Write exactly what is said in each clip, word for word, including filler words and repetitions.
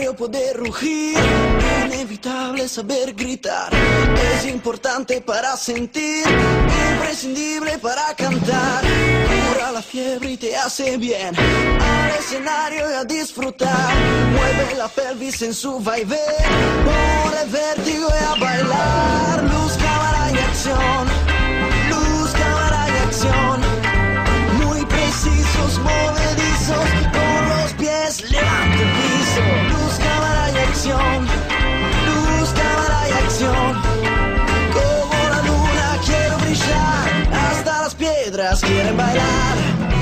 necesario poder rugir, inevitable saber gritar, es importante para sentir, imprescindible para cantar, cura la fiebre y te hace bien, al escenario y a disfrutar, mueve la pelvis en su vaivén, por el vértigo y a bailar, luz, cámara y acción, luz, cámara y acción, muy precisos, movedizos, con los pies levanta el piso, luz, cámara y acción, luz, cámara y acción, como la luna quiero brillar, hasta las piedras quieren bailar.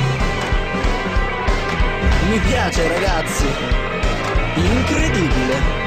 Mi piace ragazzi, incredibile.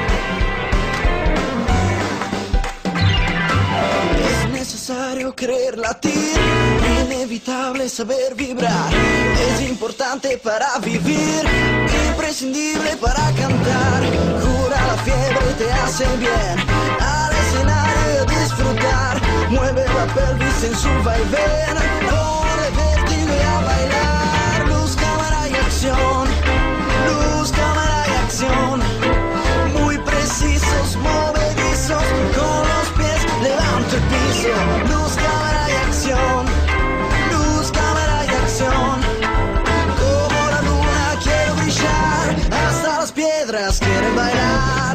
Es necesario querer latir, inevitable saber vibrar, es importante para vivir, imprescindible para cantar, cura la fiebre y te hace bien, al escenario disfrutar, mueve la pelvis en su vaivén, por el vértigo y a bailar, luz, cámara y acción, luz, cámara y acción, muy precisos, movedizos, con los pies levanto el piso, luz, cámara y acción, luz, cámara y acción, como la luna quiero brillar, hasta las piedras quieren bailar.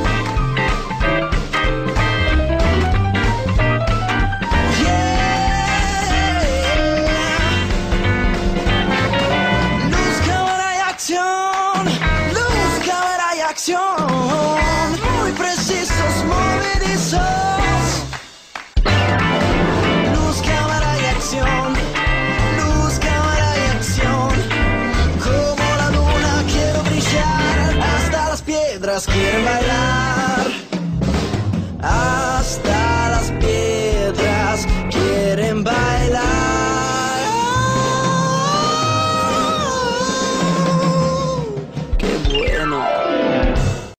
Muy precisos, movedizos, luz, cámara y acción, luz, cámara y acción, como la luna quiero brillar, hasta las piedras quieren bailar.